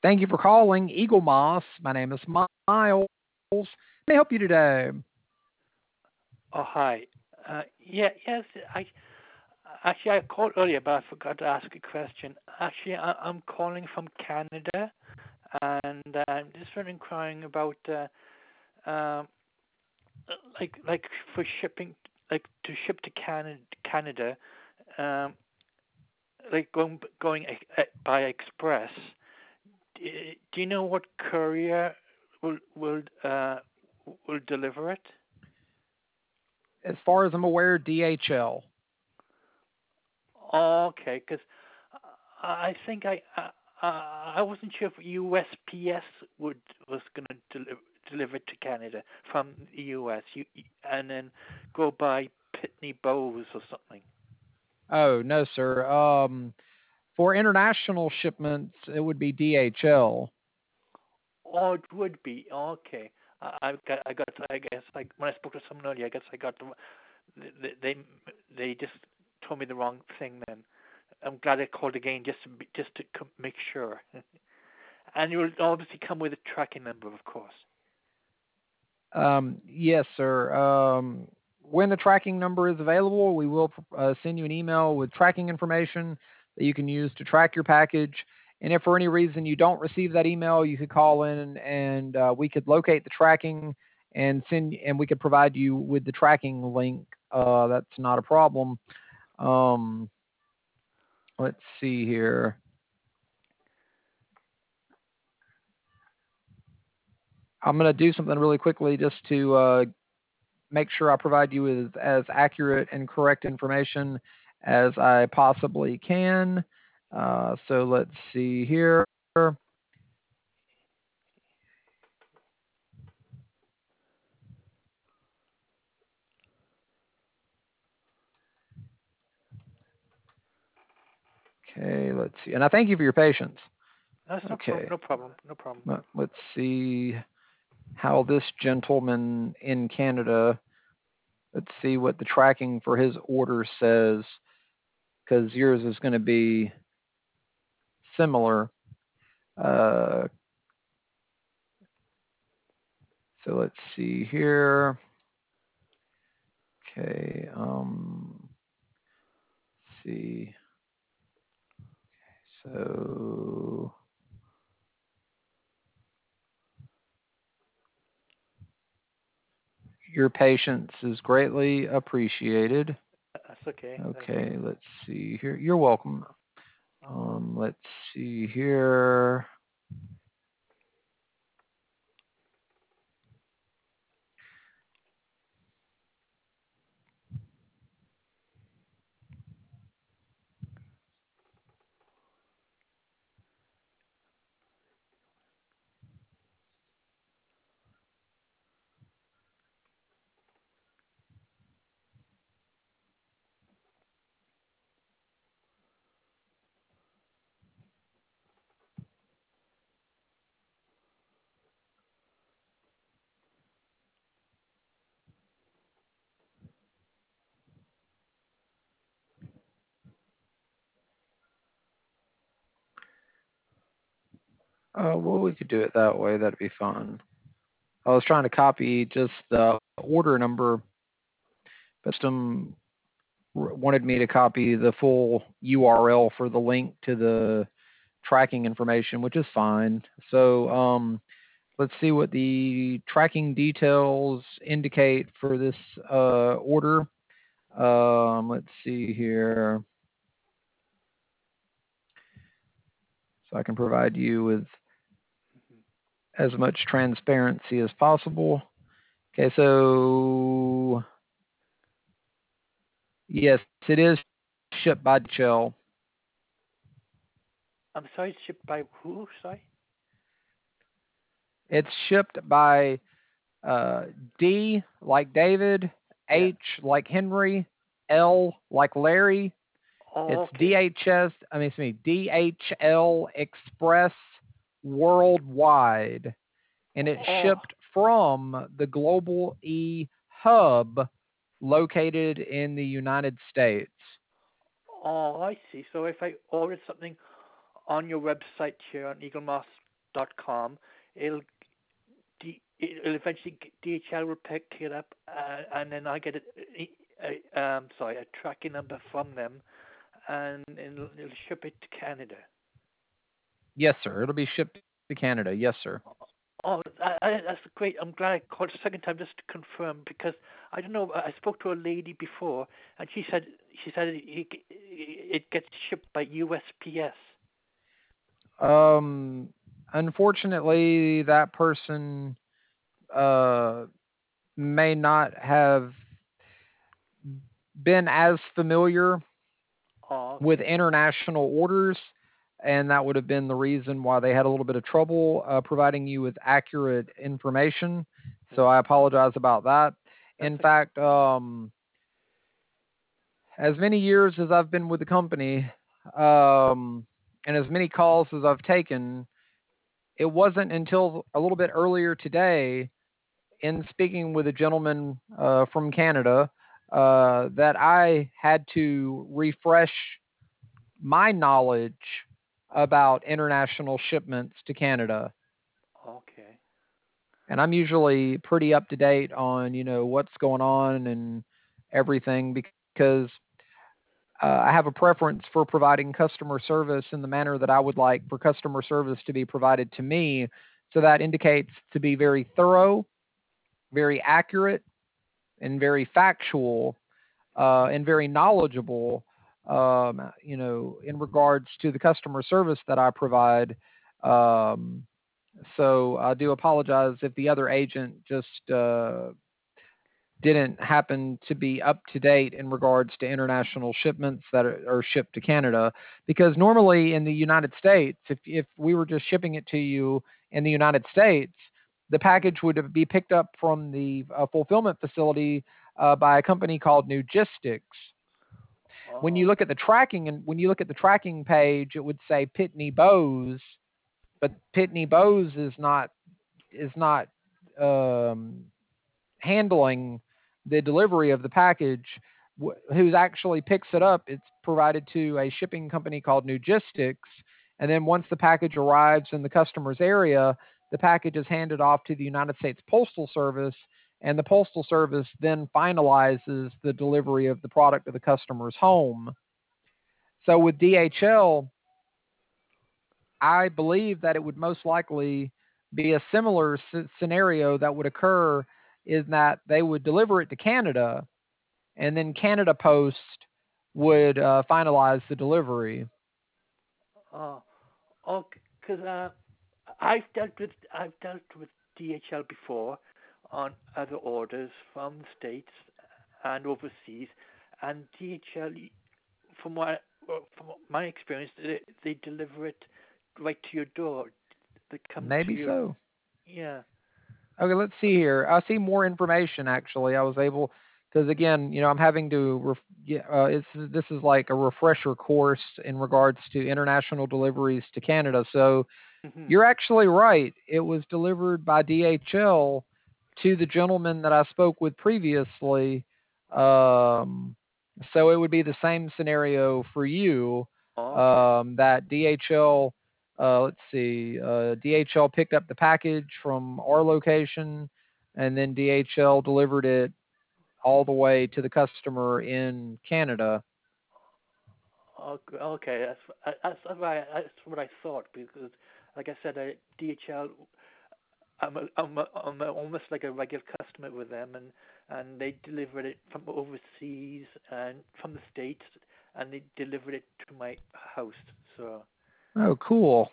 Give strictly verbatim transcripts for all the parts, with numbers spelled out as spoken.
Thank you for calling Eagle Moss. My name is Miles. May I help you today? Oh, hi. Uh, yeah, yes, I actually I called earlier, but I forgot to ask a question. Actually, I, I'm calling from Canada, and uh, I'm just sort of inquiring about uh, um, like like for shipping, like to ship to Canada, Canada, um, like going going ex- eh, by express. D- Do you know what courier will will uh, will deliver it? As far as I'm aware, D H L. Oh, okay, because I think I uh, uh, I wasn't sure if U S P S would was going to deliver deliver to Canada from the U S. You, and then go by Pitney Bowes or something. Oh, no, sir. Um, for international shipments, it would be D H L. Oh, it would be okay. I, I got I got I guess I when I spoke to someone earlier, I guess I got the they they, they just told me the wrong thing. Then I'm glad I called again just to be, just to com- make sure. And you'll obviously come with a tracking number, of course. Um, yes, sir. Um, when the tracking number is available, we will uh, send you an email with tracking information that you can use to track your package. And if for any reason you don't receive that email, you could call in and uh, we could locate the tracking and send, and we could provide you with the tracking link. Uh, that's not a problem. Um, let's see here. I'm going to do something really quickly just to uh, make sure I provide you with as accurate and correct information as I possibly can. Uh, so let's see here. Okay, let's see. And I thank you for your patience. That's no problem. Okay, No problem. No problem. let- let's see how this gentleman in Canada, let's see what the tracking for his order says, because yours is going to be similar. Uh, so let's see here. Okay, um, let's see. So your patience is greatly appreciated. That's okay. Thank you. Okay, let's see here. You're welcome. Um, let's see here. Uh, well, we could do it that way. That'd be fun. I was trying to copy just the order number, but some wanted me to copy the full U R L for the link to the tracking information, which is fine. So, um, let's see what the tracking details indicate for this uh, order. Um, let's see here. So I can provide you with as much transparency as possible. Okay, so yes, it is shipped by D H L. I'm sorry. Shipped by who? Sorry. It's shipped by uh, D like David, Yeah. H like Henry, L like Larry. Oh, It's okay. D H S, I mean, excuse me, D H L Express Worldwide, and it's Oh, shipped from the Global E Hub located in the United States. oh, I see. So if I order something on your website here on eagle moss dot com. It'll D, it'll eventually D H L will pick it up, uh, and then I get a, a, um sorry a tracking number from them, and it'll, it'll ship it to Canada. Yes, sir. It'll be shipped to Canada. Yes, sir. Oh, I, I, that's great. I'm glad I called a second time just to confirm, because I don't know. I spoke to a lady before, and she said she said it, it gets shipped by U S P S. Um, unfortunately, that person uh, may not have been as familiar Oh, with okay. international orders, and that would have been the reason why they had a little bit of trouble uh, providing you with accurate information. So Hmm. I apologize about that. That's In okay. fact, um, as many years as I've been with the company, um, and as many calls as I've taken, it wasn't until a little bit earlier today, in speaking with a gentleman uh, from Canada, uh, that I had to refresh my knowledge about international shipments to Canada. Okay. And I'm usually pretty up to date on, you know, what's going on and everything, because uh, I have a preference for providing customer service in the manner that I would like for customer service to be provided to me. So that indicates to be very thorough, very accurate, and very factual, uh, and very knowledgeable, um, you know, in regards to the customer service that I provide. Um, so I do apologize if the other agent just uh, didn't happen to be up to date in regards to international shipments that are, are shipped to Canada. Because normally in the United States, if if we were just shipping it to you in the United States, the package would be picked up from the uh, fulfillment facility uh, by a company called Nugistics. When you Oh. look at the tracking and when you look at the tracking page, it would say Pitney Bowes, but Pitney Bowes is not is not um, handling the delivery of the package. Wh- who's actually picks it up? It's provided to a shipping company called Nugistics, and then once the package arrives in the customer's area, the package is handed off to the United States Postal Service, and the Postal Service then finalizes the delivery of the product to the customer's home. So with D H L, I believe that it would most likely be a similar s- scenario that would occur, in that they would deliver it to Canada, and then Canada Post would uh, finalize the delivery. Oh. Oh. Because uh, I've dealt with I've dealt with D H L before on other orders from the States and overseas, and D H L, from what well, from my experience, they, they deliver it right to your door. They come to Maybe your so. yeah. Okay, let's see here. I see more information actually. I was able, because again, you know, I'm having to. Ref, yeah, uh, it's this is like a refresher course in regards to international deliveries to Canada. So Hmm. you're actually right. It was delivered by D H L to the gentleman that I spoke with previously. Um, so it would be the same scenario for you, Okay. um, that D H L, uh, let's see, uh, D H L picked up the package from our location, and then D H L delivered it all the way to the customer in Canada. Okay, okay, that's that's that's what I, that's what I thought, because, like I said, I, D H L, I'm a, I'm a, I'm a, almost like a regular customer with them, and and they delivered it from overseas and from the States, and they delivered it to my house. So Oh, cool.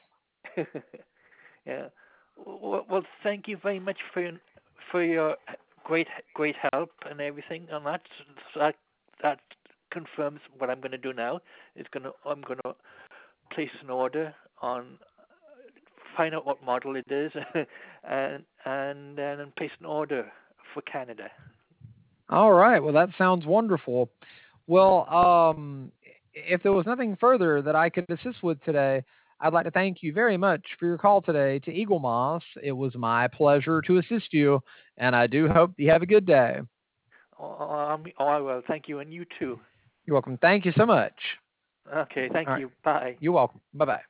yeah, well, well, thank you very much for your, for your great great help and everything on that. So that that confirms what I'm going to do now. It's gonna I'm going to place an order on, find out what model it is, and and then place an order for Canada. All right. Well, that sounds wonderful. Well, um, if there was nothing further that I could assist with today, I'd like to thank you very much for your call today to Eagle Moss. It was my pleasure to assist you, and I do hope you have a good day. Oh, um, oh, I will. Thank you, and you too. You're welcome. Thank you so much. Okay, All thank right. you. Bye. You're welcome. Bye bye.